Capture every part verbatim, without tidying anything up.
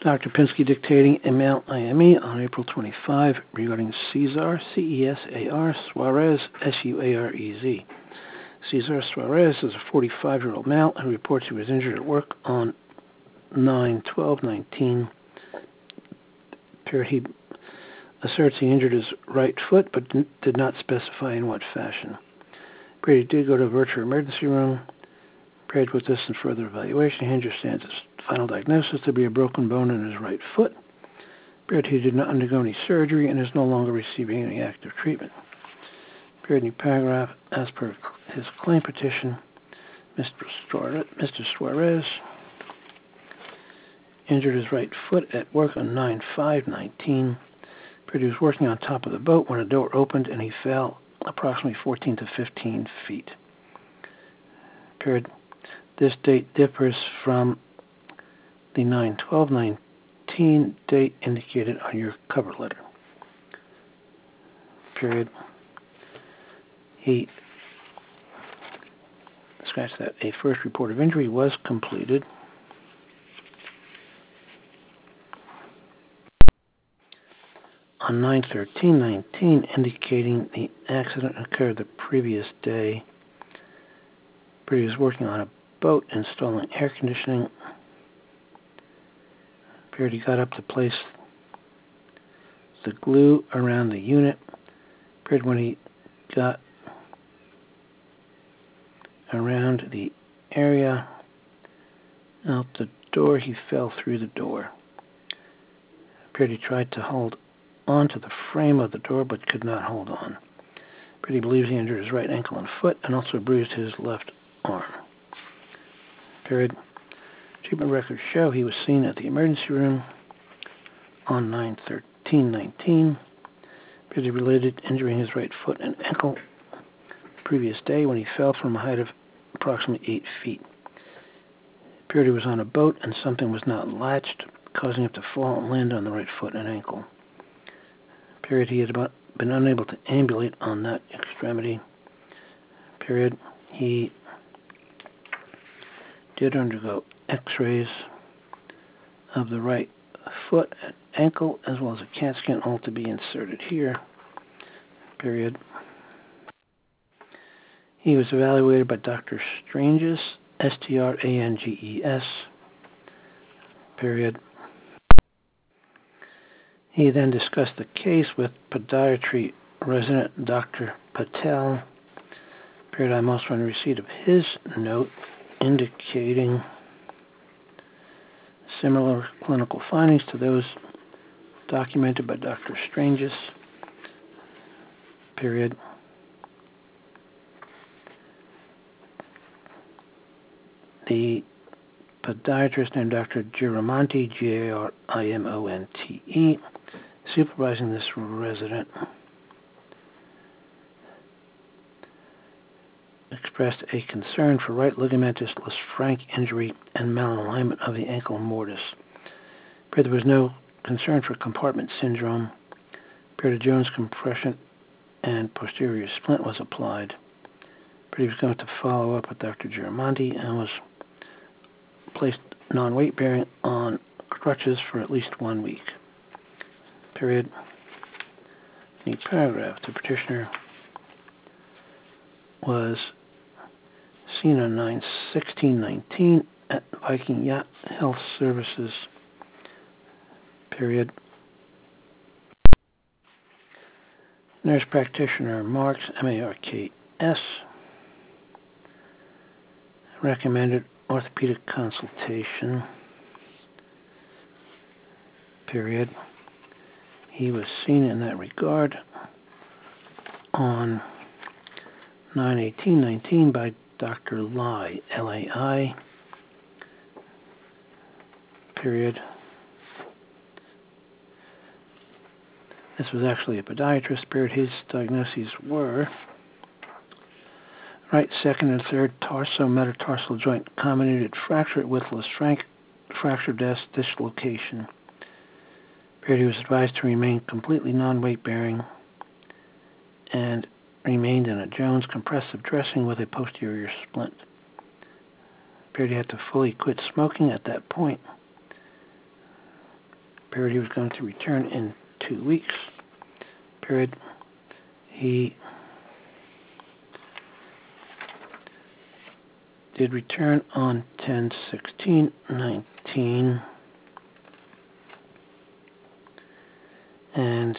Doctor Pinsky dictating email I M E on April twenty-fifth regarding Cesar, C E S A R, Suarez, S U A R E Z. Cesar Suarez is a forty-five-year-old male who reports he was injured at work on nine twelve nineteen. He asserts he injured his right foot, but did not specify in what fashion. Brady did go to the virtual emergency room. Brady put this in further evaluation. He understands his final diagnosis to be a broken bone in his right foot. Brady did not undergo any surgery and is no longer receiving any active treatment. Brady paragraph, as per his claim petition, Mister Suarez, Mister Suarez injured his right foot at work on nine five nineteen. Brady was working on top of the boat when a door opened and he fell approximately fourteen to fifteen feet. Period. This date differs from the nine twelve nineteen date indicated on your cover letter. Period. He, scratch that, a first report of injury was completed. On nine thirteen nineteen, indicating the accident occurred the previous day. Brady was working on a boat installing air conditioning. Brady got up to place the glue around the unit. Brady, when he got around the area out the door, he fell through the door. Brady tried to hold onto the frame of the door but could not hold on. Brady believes he injured his right ankle and foot and also bruised his left arm. Period. Treatment records show he was seen at the emergency room on nine thirteen nineteen. Brady related injuring his right foot and ankle the previous day when he fell from a height of approximately eight feet. Brady was on a boat and something was not latched, causing him to fall and land on the right foot and ankle. Period. He had about been unable to ambulate on that extremity. Period. He did undergo x-rays of the right foot and ankle, as well as a CAT scan, all to be inserted here. Period. He was evaluated by Doctor Stranges, S T R A N G E S. Period. He then discussed the case with podiatry resident Doctor Patel. Period. I'm also in receipt of his note indicating similar clinical findings to those documented by Doctor Stranges. Period. The podiatrist named Doctor Giramonte, G A R I M O N T E, supervising this resident, expressed a concern for right ligamentous Lisfranc injury and malalignment of the ankle mortise. There was no concern for compartment syndrome. Jones compression and posterior splint was applied. He was going to follow up with Doctor Giramonte and was placed non-weight bearing on crutches for at least one week. Period. The paragraph. The petitioner was seen on nine sixteen nineteen at Viking Yacht Health Services. Period. Nurse practitioner Marks, M A R K S, recommended orthopedic consultation. Period. He was seen in that regard on nine eighteen nineteen by Doctor Lai, L A I. Period. This was actually a podiatrist. Period. His diagnoses were right, second, and third tarso-metatarsal joint comminuted fracture with Lisfranc fracture disc dislocation. Period. He was advised to remain completely non-weight bearing and remained in a Jones compressive dressing with a posterior splint. Period. He had to fully quit smoking at that point. Period. He was going to return in two weeks. Period. He did return on ten sixteen nineteen, and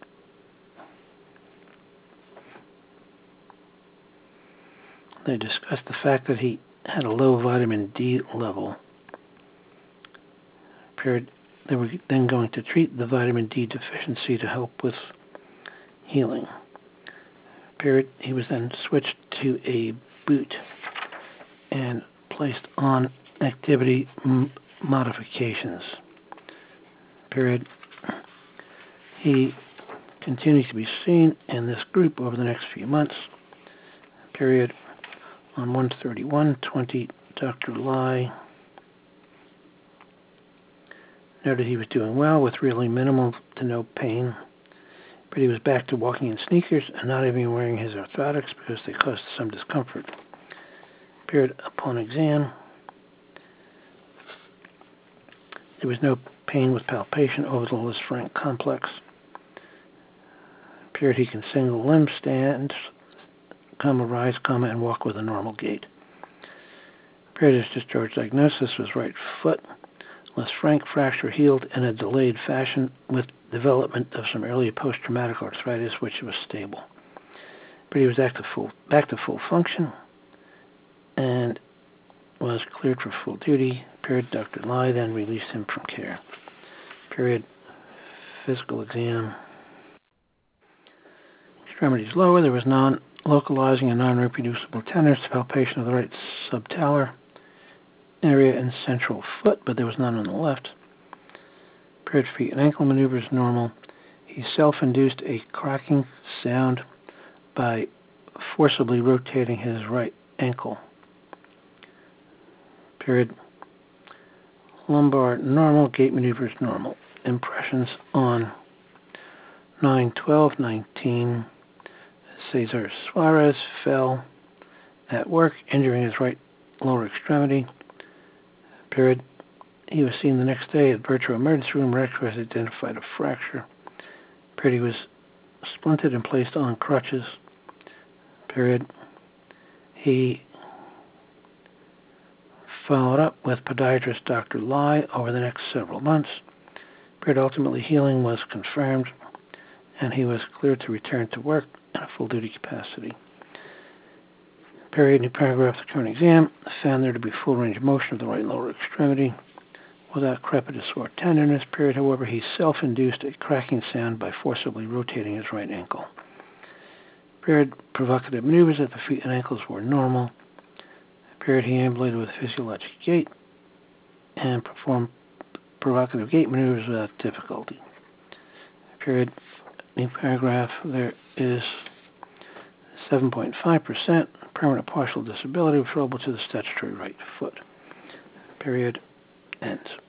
they discussed the fact that he had a low vitamin D level. Period. They were then going to treat the vitamin D deficiency to help with healing. Period. He was then switched to a boot and placed on activity m- modifications. Period. He continues to be seen in this group over the next few months. Period. On one thirty-one twenty, Doctor Lai noted he was doing well with really minimal to no pain, but he was back to walking in sneakers and not even wearing his orthotics because they caused some discomfort. Period. Upon exam, there was no pain with palpation over the Lisfranc complex. Period. He can single limb stand, comma, rise, comma, and walk with a normal gait. Period. His discharge diagnosis was right foot. Lisfranc fracture healed in a delayed fashion with development of some early post-traumatic arthritis, which was stable. But he was back to full, back to full function and was cleared for full duty. Period. Doctor Lai then released him from care. Period. Physical exam. Extremities lower. There was non-localizing and non-reproducible tenderness to palpation of the right subtalar area and central foot, but there was none on the left. Period. Feet and ankle maneuvers normal. He self-induced a cracking sound by forcibly rotating his right ankle. Period. Lumbar normal. Gait maneuvers normal. Impressions on nine twelve nineteen. Cesar Suarez fell at work, injuring his right lower extremity. Period. He was seen the next day at Virtual Emergency Room where X-rays identified a fracture. Period. He was splinted and placed on crutches. Period. He followed up with podiatrist Doctor Lai over the next several months. Period. Ultimately, healing was confirmed, and he was cleared to return to work in a full-duty capacity. Period. New paragraph. The current exam found there to be full range of motion of the right lower extremity without crepitus or tenderness. Period. However, he self-induced a cracking sound by forcibly rotating his right ankle. Period. Provocative maneuvers at the feet and ankles were normal. Period. He ambulated with physiologic gait and performed provocative gait maneuvers without difficulty. Period. New paragraph. There is seven point five percent permanent partial disability referable to the statutory right foot. Period. Ends.